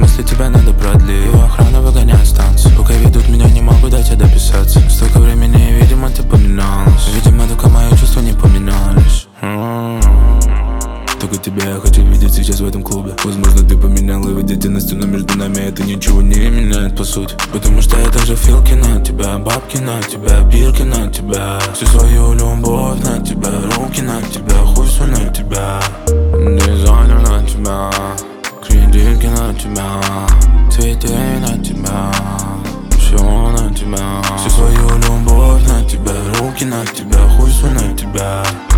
смысле тебя надо продлить? Охрана выгоняет станцию. Пока ведут меня, не могу до тебя дописаться. Столько времени, видимо, ты поменялась. Видимо, только мои чувства не поменялись. Только тебя я хочу видеть сейчас в этом клубе. Возможно, ты поменяла видительность, но между нами это ничего не меняет по сути. Потому что я также филки на тебя, бабки на тебя, бирки на тебя, всю свою любовь на тебя, руки на тебя, хуй свой на тебя, дизайнер на тебя, кредитки на тебя, цветы на тебя, все на тебя, всю свою любовь на тебя, руки на тебя, хуй свой на тебя.